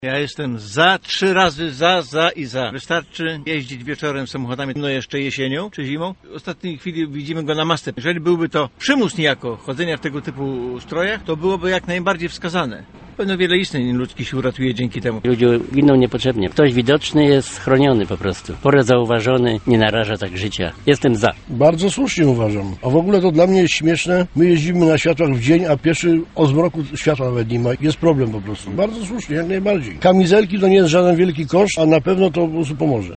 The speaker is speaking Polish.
Ja jestem za, 3 razy za i za. Wystarczy jeździć wieczorem samochodami, no jeszcze jesienią czy zimą. W ostatniej chwili widzimy go na masce. Jeżeli byłby to przymus niejako chodzenia w tego typu strojach, to byłoby jak najbardziej wskazane. Pewno wiele istnień ludzkich się uratuje dzięki temu. Ludzie giną niepotrzebnie. Ktoś widoczny jest chroniony po prostu. Porę zauważony, nie naraża tak życia. Jestem za. Bardzo słusznie uważam. A w ogóle to dla mnie jest śmieszne. My jeździmy na światłach w dzień, a pieszy o zmroku światła nawet nie ma. Jest problem po prostu. Bardzo słusznie, jak najbardziej. Kamizelki to nie jest żaden wielki koszt, a na pewno to po prostu pomoże.